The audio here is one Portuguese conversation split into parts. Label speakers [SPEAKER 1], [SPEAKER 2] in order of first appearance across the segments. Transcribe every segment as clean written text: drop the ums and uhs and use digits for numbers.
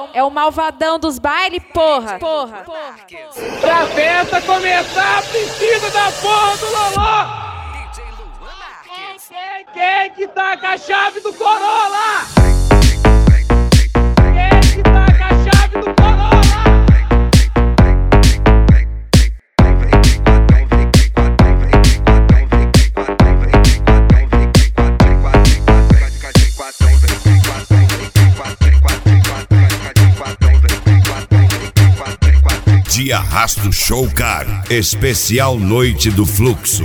[SPEAKER 1] É o malvadão dos bailes, porra.
[SPEAKER 2] Pra festa começar, precisa da porra do Loló! Quem que tá com a chave do Corolla? Quem que tá com a chave do Corolla?
[SPEAKER 3] De Arrasto Show Car, especial Noite do Fluxo.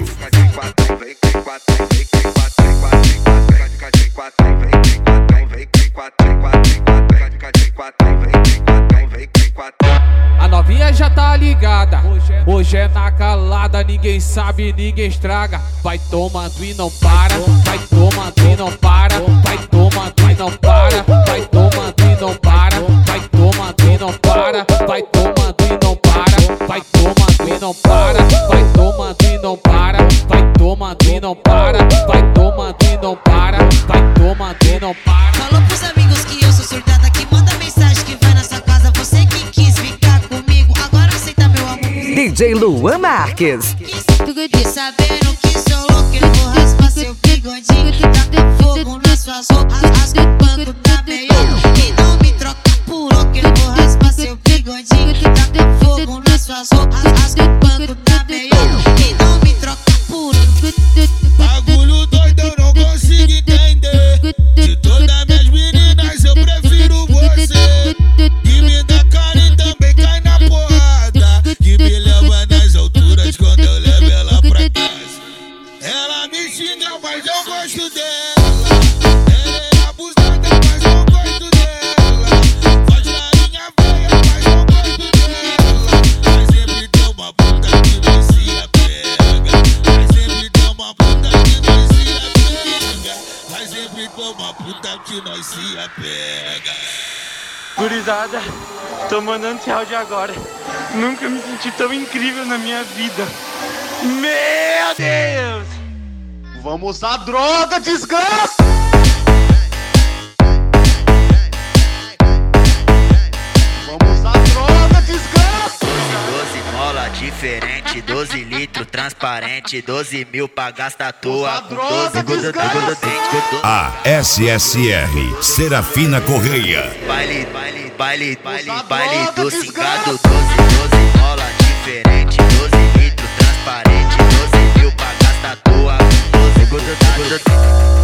[SPEAKER 2] A novinha já tá ligada, hoje é na calada, ninguém sabe, ninguém estraga. Vai tomando e não para, vai tomando e não para, vai tomando e não para, vai tomando e não para, vai tomando e não para, vai tomando e não para, vai tomando e não para, vai tomando e não para, vai tomando e não para, vai tomando e não para, vai tomando e não para.
[SPEAKER 4] Falou pros amigos que eu sou surtada, que manda mensagem que vai na sua casa. Você que quis ficar comigo, agora aceita meu amor.
[SPEAKER 5] DJ Luan Marques.
[SPEAKER 4] Sabendo que sou louco, eu vou raspar seu bigodinho. Tá fogo nas suas roupas, rasga o banco da melhor. E não me troca por louco, eu vou raspar seu bigodinho. Tá fogo nas suas roupas, rasga o banco da melhor. E não me troca por
[SPEAKER 6] bagulho doido, eu não consigo entender. De todas minhas meninas eu prefiro você. Que me dá carinho e também cai na porrada. Que me leva nas alturas quando eu levo ela pra casa. Ela me xinga, mas eu gosto dela. Ela é abusada, mas eu gosto dela. Faz larinha velha, mas eu gosto dela. Mas sempre tem uma puta que nós se apega. Mas sempre tem uma puta que nós se apega. Mas sempre tem uma puta que nós se apega.
[SPEAKER 7] Gurizada, tô mandando esse áudio agora. Nunca me senti tão incrível na minha vida. Meu Deus!
[SPEAKER 6] Vamos usar droga, desgraça! Vamos usar droga, desgraça!
[SPEAKER 8] 12 mola diferente, 12 litros transparente, 12 mil pra gastar à toa. Com 12 do dente.
[SPEAKER 3] A SSR, Serafina Correia.
[SPEAKER 8] Baile do cingado, 12 mola diferente, 12 litros transparente, 12 mil pra gastar à toa. Com 12 do dente.